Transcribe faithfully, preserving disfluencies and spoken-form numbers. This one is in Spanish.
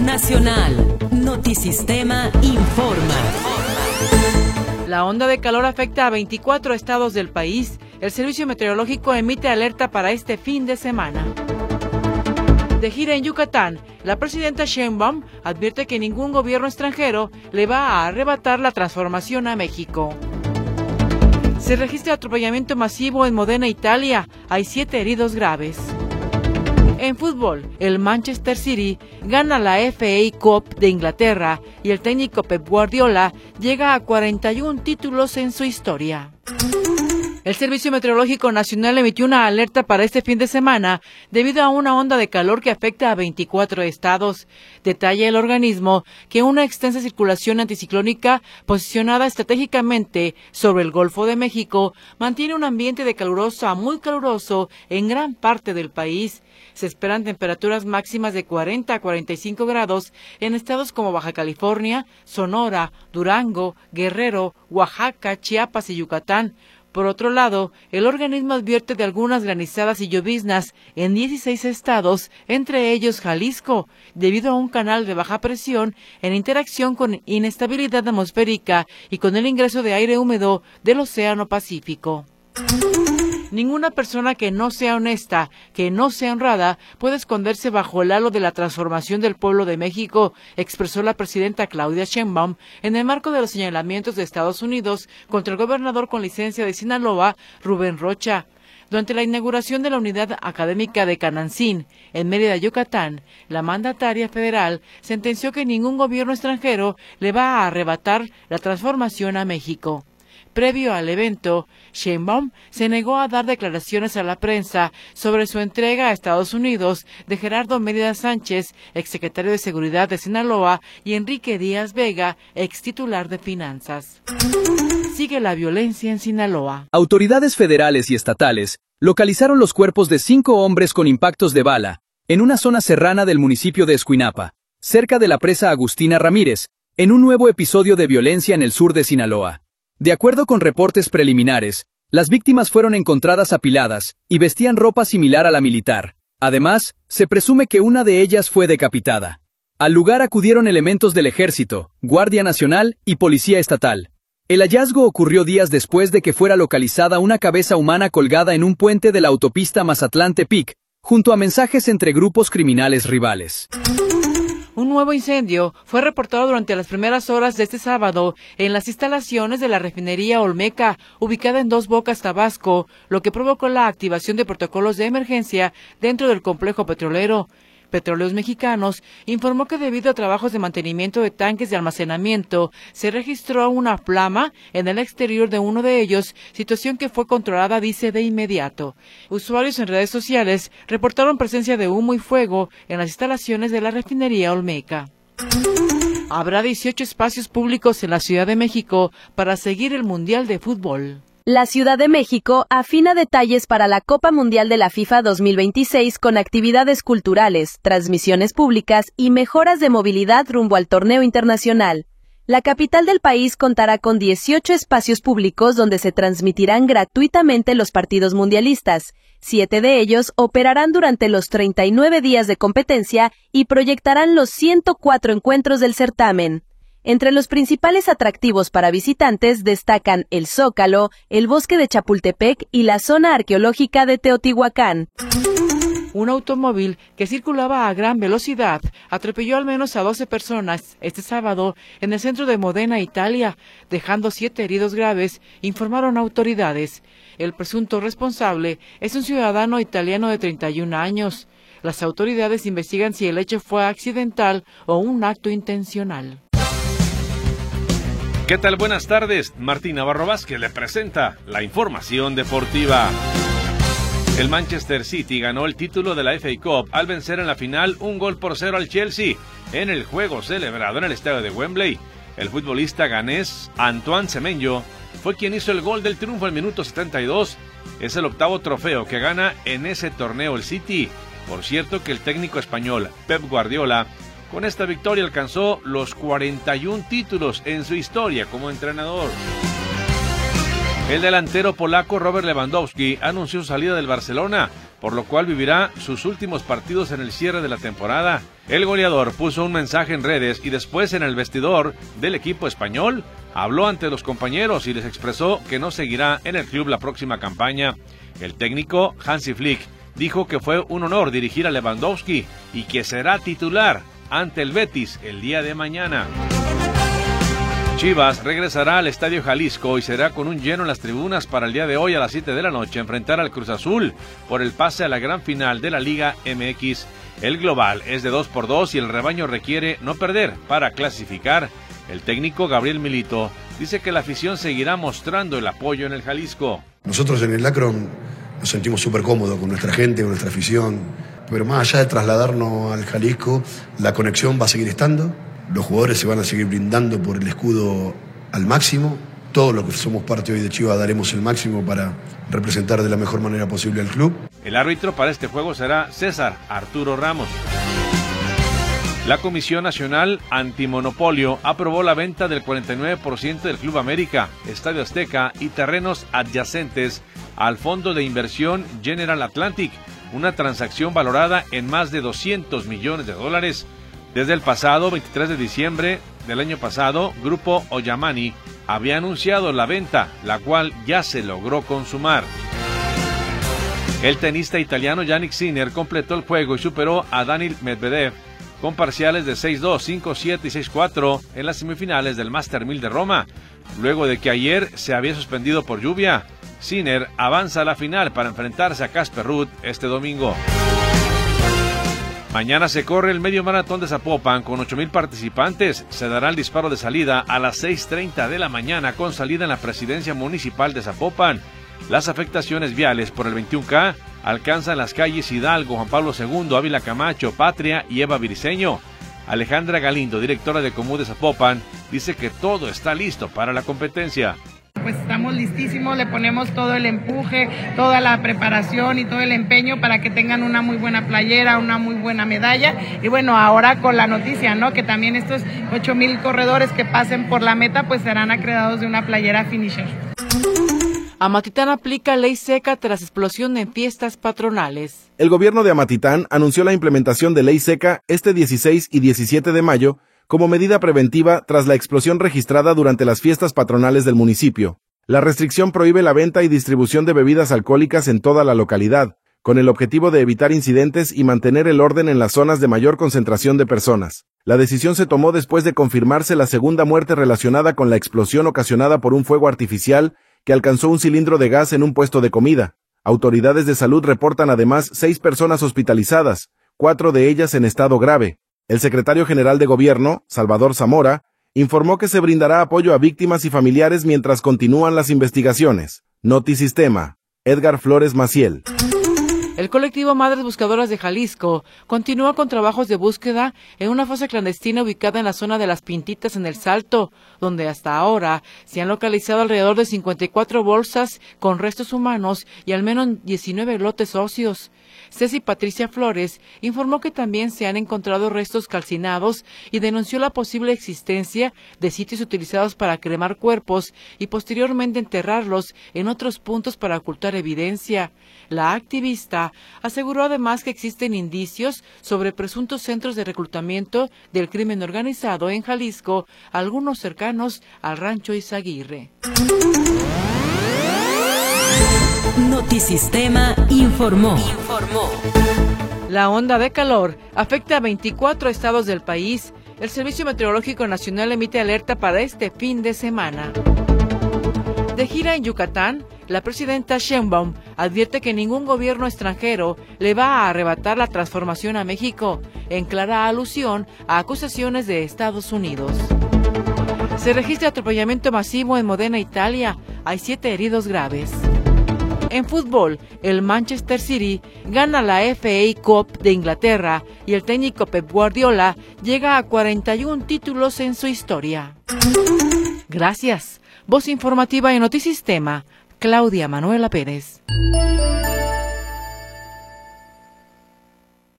Nacional. Notisistema informa. La onda de calor afecta a veinticuatro estados del país. El Servicio Meteorológico emite alerta para este fin de semana. De gira en Yucatán, la presidenta Sheinbaum advierte que ningún gobierno extranjero le va a arrebatar la transformación a México. Se registra atropellamiento masivo en Modena, Italia. Hay siete heridos graves. En fútbol, el Manchester City gana la F A Cup de Inglaterra y el técnico Pep Guardiola llega a cuarenta y un títulos en su historia. El Servicio Meteorológico Nacional emitió una alerta para este fin de semana debido a una onda de calor que afecta a veinticuatro estados. Detalla el organismo que una extensa circulación anticiclónica posicionada estratégicamente sobre el Golfo de México mantiene un ambiente de caluroso a muy caluroso en gran parte del país. Se esperan temperaturas máximas de cuarenta a cuarenta y cinco grados en estados como Baja California, Sonora, Durango, Guerrero, Oaxaca, Chiapas y Yucatán. Por otro lado, el organismo advierte de algunas granizadas y lloviznas en dieciséis estados, entre ellos Jalisco, debido a un canal de baja presión en interacción con inestabilidad atmosférica y con el ingreso de aire húmedo del Océano Pacífico. Ninguna persona que no sea honesta, que no sea honrada, puede esconderse bajo el halo de la transformación del pueblo de México, expresó la presidenta Claudia Sheinbaum en el marco de los señalamientos de Estados Unidos contra el gobernador con licencia de Sinaloa, Rubén Rocha. Durante la inauguración de la unidad académica de Cananzin, en Mérida, Yucatán, la mandataria federal sentenció que ningún gobierno extranjero le va a arrebatar la transformación a México. Previo al evento, Sheinbaum se negó a dar declaraciones a la prensa sobre su entrega a Estados Unidos de Gerardo Mérida Sánchez, exsecretario de Seguridad de Sinaloa, y Enrique Díaz Vega, extitular de Finanzas. Sigue la violencia en Sinaloa. Autoridades federales y estatales localizaron los cuerpos de cinco hombres con impactos de bala en una zona serrana del municipio de Escuinapa, cerca de la presa Agustina Ramírez, en un nuevo episodio de violencia en el sur de Sinaloa. De acuerdo con reportes preliminares, las víctimas fueron encontradas apiladas y vestían ropa similar a la militar. Además, se presume que una de ellas fue decapitada. Al lugar acudieron elementos del Ejército, Guardia Nacional y Policía Estatal. El hallazgo ocurrió días después de que fuera localizada una cabeza humana colgada en un puente de la autopista Mazatlán-Tepic, junto a mensajes entre grupos criminales rivales. Un nuevo incendio fue reportado durante las primeras horas de este sábado en las instalaciones de la refinería Olmeca, ubicada en Dos Bocas, Tabasco, lo que provocó la activación de protocolos de emergencia dentro del complejo petrolero. Petróleos Mexicanos informó que debido a trabajos de mantenimiento de tanques de almacenamiento, se registró una flama en el exterior de uno de ellos, situación que fue controlada, dice, de inmediato. Usuarios en redes sociales reportaron presencia de humo y fuego en las instalaciones de la refinería Olmeca. Habrá dieciocho espacios públicos en la Ciudad de México para seguir el Mundial de Fútbol. La Ciudad de México afina detalles para la Copa Mundial de la FIFA dos mil veintiséis con actividades culturales, transmisiones públicas y mejoras de movilidad rumbo al torneo internacional. La capital del país contará con dieciocho espacios públicos donde se transmitirán gratuitamente los partidos mundialistas. Siete de ellos operarán durante los treinta y nueve días de competencia y proyectarán los ciento cuatro encuentros del certamen. Entre los principales atractivos para visitantes destacan el Zócalo, el bosque de Chapultepec y la zona arqueológica de Teotihuacán. Un automóvil que circulaba a gran velocidad atropelló al menos a doce personas este sábado en el centro de Modena, Italia, dejando siete heridos graves, informaron autoridades. El presunto responsable es un ciudadano italiano de treinta y un años. Las autoridades investigan si el hecho fue accidental o un acto intencional. ¿Qué tal? Buenas tardes. Martín Navarro Vázquez le presenta la información deportiva. El Manchester City ganó el título de la F A Cup al vencer en la final un gol por cero al Chelsea en el juego celebrado en el estadio de Wembley. El futbolista ganés Antoine Semenyo fue quien hizo el gol del triunfo al minuto setenta y dos. Es el octavo trofeo que gana en ese torneo el City. Por cierto que el técnico español Pep Guardiola con esta victoria alcanzó los cuarenta y un títulos en su historia como entrenador. El delantero polaco Robert Lewandowski anunció su salida del Barcelona por lo cual vivirá sus últimos partidos en el cierre de la temporada. El goleador puso un mensaje en redes y después en el vestidor del equipo español habló ante los compañeros y les expresó que no seguirá en el club la próxima campaña. El técnico Hansi Flick dijo que fue un honor dirigir a Lewandowski y que será titular ante el Betis el día de mañana. Chivas regresará al Estadio Jalisco y será con un lleno en las tribunas para el día de hoy a las siete de la noche enfrentar al Cruz Azul por el pase a la gran final de la Liga M X. El global es de dos por dos y el rebaño requiere no perder para clasificar. El técnico Gabriel Milito dice que la afición seguirá mostrando el apoyo en el Jalisco. Nosotros en el Akron nos sentimos súper cómodos con nuestra gente, con nuestra afición, pero más allá de trasladarnos al Jalisco, la conexión va a seguir estando. Los jugadores se van a seguir brindando por el escudo al máximo. Todos los que somos parte hoy de Chivas daremos el máximo para representar de la mejor manera posible al club. El árbitro para este juego será César Arturo Ramos. La Comisión Nacional Antimonopolio aprobó la venta del cuarenta y nueve por ciento del Club América, Estadio Azteca y terrenos adyacentes al fondo de inversión General Atlantic, una transacción valorada en más de doscientos millones de dólares. Desde el pasado veintitrés de diciembre del año pasado, Grupo Oyamani había anunciado la venta, la cual ya se logró consumar. El tenista italiano Jannik Sinner completó el juego y superó a Daniil Medvedev con parciales de seis dos, cinco siete y seis cuatro en las semifinales del Master mil de Roma. Luego de que ayer se había suspendido por lluvia, Sinner avanza a la final para enfrentarse a Casper Ruud este domingo. Mañana se corre el medio maratón de Zapopan con ocho mil participantes. Se dará el disparo de salida a las seis treinta de la mañana con salida en la presidencia municipal de Zapopan. Las afectaciones viales por el veintiuno K alcanzan las calles Hidalgo, Juan Pablo segundo, Ávila Camacho, Patria y Eva Viriseño. Alejandra Galindo, directora de Comú de Zapopan, dice que todo está listo para la competencia. Pues estamos listísimos, le ponemos todo el empuje, toda la preparación y todo el empeño para que tengan una muy buena playera, una muy buena medalla. Y bueno, ahora con la noticia, ¿no? Que también estos ocho mil corredores que pasen por la meta, pues serán acreedados de una playera finisher. Amatitán aplica ley seca tras explosión en fiestas patronales. El gobierno de Amatitán anunció la implementación de ley seca este dieciséis y diecisiete de mayo como medida preventiva tras la explosión registrada durante las fiestas patronales del municipio. La restricción prohíbe la venta y distribución de bebidas alcohólicas en toda la localidad, con el objetivo de evitar incidentes y mantener el orden en las zonas de mayor concentración de personas. La decisión se tomó después de confirmarse la segunda muerte relacionada con la explosión ocasionada por un fuego artificial que alcanzó un cilindro de gas en un puesto de comida. Autoridades de salud reportan además seis personas hospitalizadas, cuatro de ellas en estado grave. El secretario general de Gobierno, Salvador Zamora, informó que se brindará apoyo a víctimas y familiares mientras continúan las investigaciones. Notisistema, Edgar Flores Maciel. El colectivo Madres Buscadoras de Jalisco continúa con trabajos de búsqueda en una fosa clandestina ubicada en la zona de Las Pintitas en El Salto, donde hasta ahora se han localizado alrededor de cincuenta y cuatro bolsas con restos humanos y al menos diecinueve lotes óseos. Ceci Patricia Flores informó que también se han encontrado restos calcinados y denunció la posible existencia de sitios utilizados para cremar cuerpos y posteriormente enterrarlos en otros puntos para ocultar evidencia. La activista aseguró además que existen indicios sobre presuntos centros de reclutamiento del crimen organizado en Jalisco, algunos cercanos al rancho Izaguirre. Notisistema informó. Informó. La onda de calor afecta a veinticuatro estados del país. El Servicio Meteorológico Nacional emite alerta para este fin de semana. De gira en Yucatán, la presidenta Sheinbaum advierte que ningún gobierno extranjero le va a arrebatar la transformación a México, en clara alusión a acusaciones de Estados Unidos. Se registra atropellamiento masivo en Modena, Italia. Hay siete heridos graves. En fútbol, el Manchester City gana la F A Cup de Inglaterra y el técnico Pep Guardiola llega a cuarenta y uno títulos en su historia. Gracias. Voz informativa en Notisistema, Claudia Manuela Pérez.